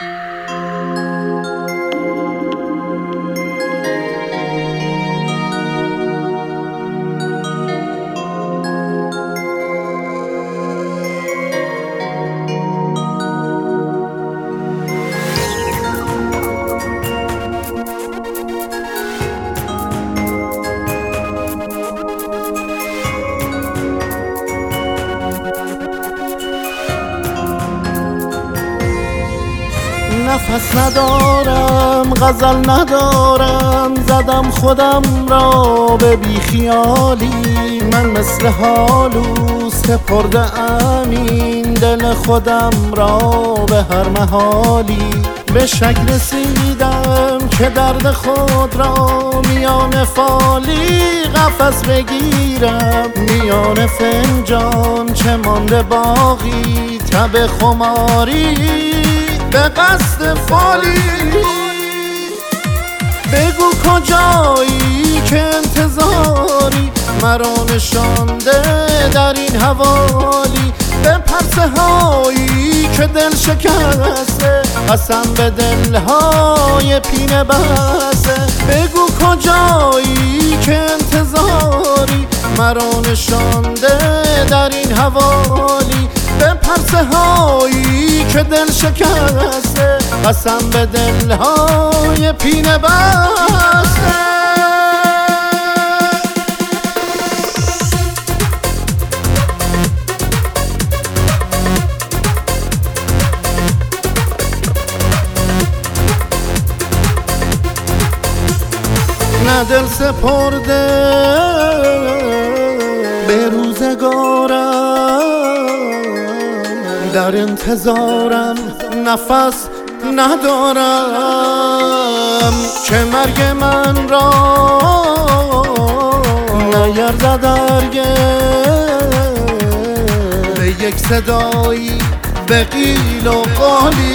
نفس ندارم، غزل ندارم، زدم خودم را به بیخیالی. من مثل هالو سپرده ام این دل خودم را به هر محالی. به شک رسیدم که درد خود را میان فالی قفس بگیرم. میان فنجان چه مانده باقی تب خماری به قصد فالی. بگو کجایی که انتظاری مرا نشانده در این حوالی. به پرسه هایی که دل شکسته قسم به دلهای پینه بسته. بگو کجایی که انتظاری مرا نشانده در این حوالی. به پرسه هایی که دل شکسته قسم به دلهای پینه بسته. نه دل سپرده به روزگارم، در انتظارم نفس ندارم که مرگ من را نیرزد هرگز به یک صدایی به قیل و قالی.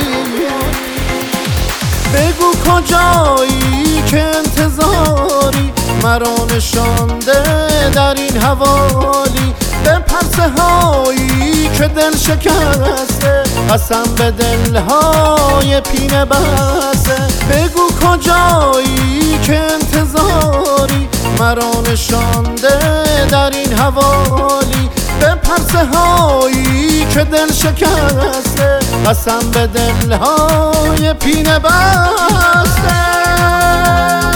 بگو کجایی که انتظاری مرا نشانده در این حوالی. به پرسه هایی که دل شکسته قسم به دلهای پینه بسته. بگو کجایی که انتظاری مرا نشانده در این حوالی. به پرسه هایی که دل شکسته قسم به دلهای پینه بسته.